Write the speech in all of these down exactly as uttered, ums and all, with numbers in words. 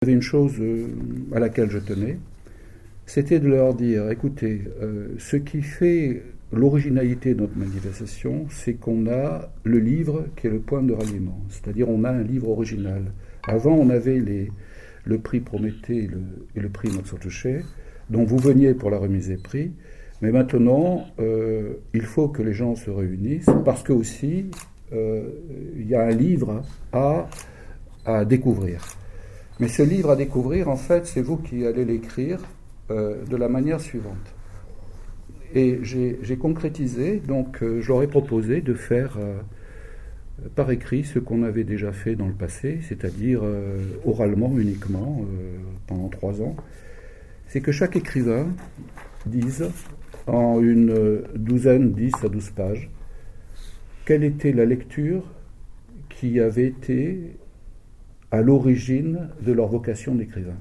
Il y avait une chose euh, à laquelle je tenais, c'était de leur dire, écoutez, euh, ce qui fait l'originalité de notre manifestation, c'est qu'on a le livre qui est le point de ralliement, c'est-à-dire on a un livre original. Avant, on avait les, le prix Prométhée et le, et le prix Max Ottochet, dont vous veniez pour la remise des prix, mais maintenant, euh, il faut que les gens se réunissent, parce que aussi, euh, il y a un livre à, à découvrir. Mais ce livre à découvrir, en fait, c'est vous qui allez l'écrire euh, de la manière suivante. Et j'ai, j'ai concrétisé, donc euh, j'aurais proposé de faire euh, par écrit ce qu'on avait déjà fait dans le passé, c'est-à-dire euh, oralement uniquement, euh, pendant trois ans. C'est que chaque écrivain dise, en une douzaine, dix à douze pages, quelle était la lecture qui avait été à l'origine de leur vocation d'écrivain.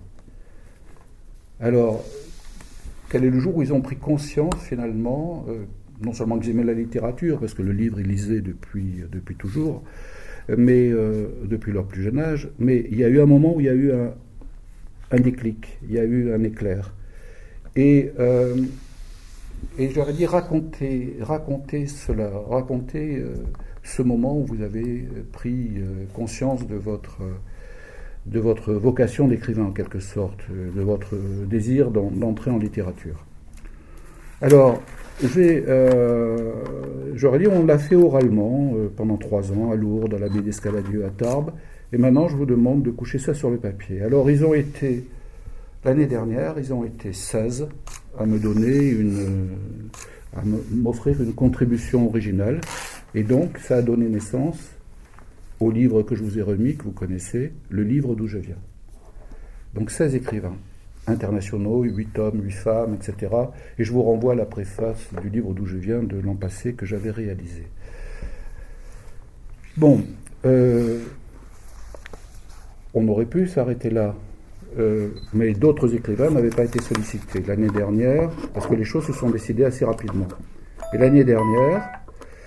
Alors, quel est le jour où ils ont pris conscience, finalement, euh, non seulement qu'ils aimaient la littérature, parce que le livre, ils lisaient depuis, depuis toujours, mais euh, depuis leur plus jeune âge, mais il y a eu un moment où il y a eu un, un déclic, il y a eu un éclair. Et, euh, et j'aurais dit raconter, raconter cela, raconter euh, ce moment où vous avez pris euh, conscience de votre... Euh, de votre vocation d'écrivain en quelque sorte, de votre désir d'entrer en littérature. Alors, j'ai, euh, j'aurais dit, on l'a fait oralement euh, pendant trois ans à Lourdes, à l'abbaye d'Escaladieu, à Tarbes, et maintenant je vous demande de coucher ça sur le papier. Alors ils ont été, l'année dernière, ils ont été seize à me donner une, à m'offrir une contribution originale, et donc ça a donné naissance au livre que je vous ai remis, que vous connaissez, le livre d'où je viens. Donc seize écrivains internationaux, huit hommes, huit femmes, et cetera. Et je vous renvoie à la préface du livre d'où je viens de l'an passé que j'avais réalisé. Bon, euh, on aurait pu s'arrêter là, euh, mais d'autres écrivains n'avaient pas été sollicités l'année dernière, parce que les choses se sont décidées assez rapidement. Et l'année dernière,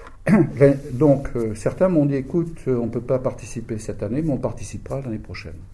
donc, euh, certains m'ont dit, écoute, on ne peut pas participer cette année, mais on participera l'année prochaine.